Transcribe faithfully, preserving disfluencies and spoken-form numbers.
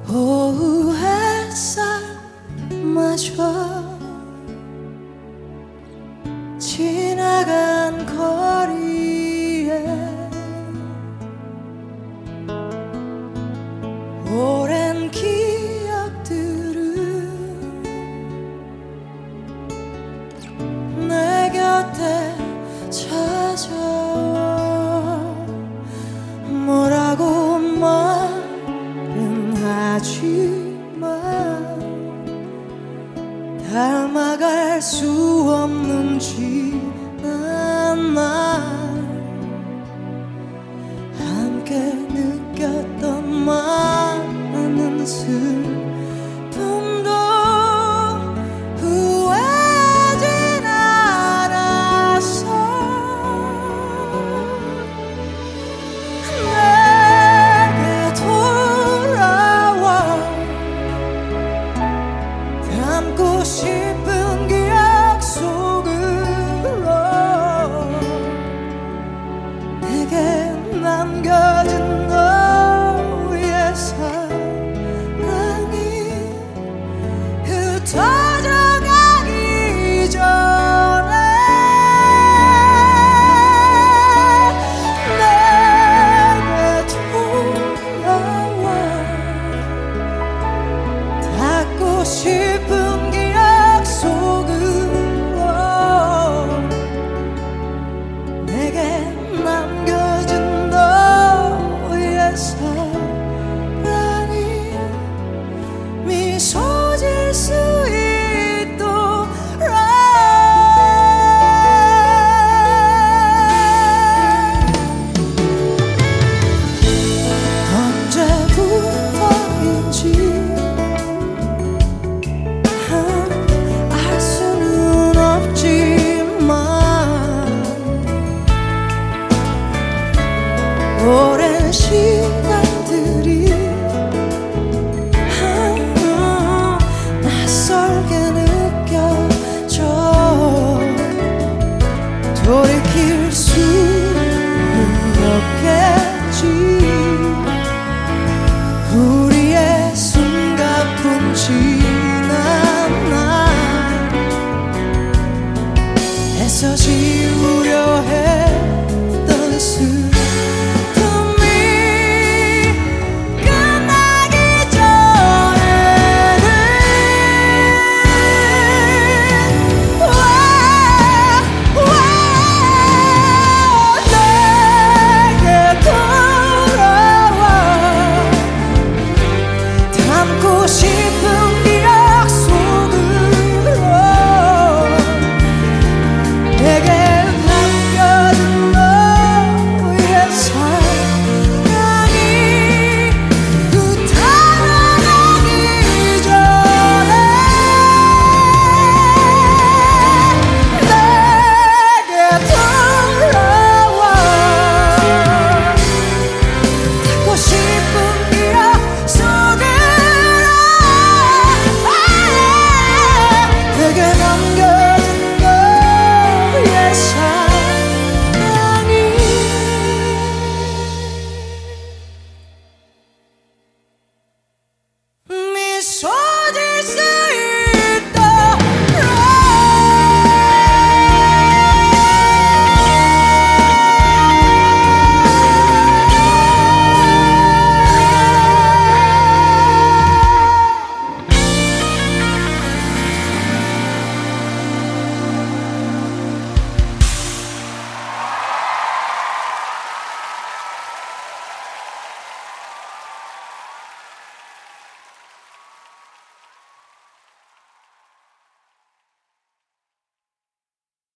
오후 햇살마저 지나간 거리에 오랜 기억들은 내 곁에 찾아와 뭐라고 말은 하지만 닮아갈 수 없는 지난 날 함께 느꼈던 많은 슬픔도 후회하진 않았어. 내게 돌아와 담고 싶은 기억 속으로 내게 남겨진 너의 사랑이 흩어져 가기 전에 내게 돌아와 닿고 싶은 기억 속으로 내게 남겨진 너의 사랑이 미소 질 수 있도록 언제부터인지 알 수는 없지만 오랜 시간들이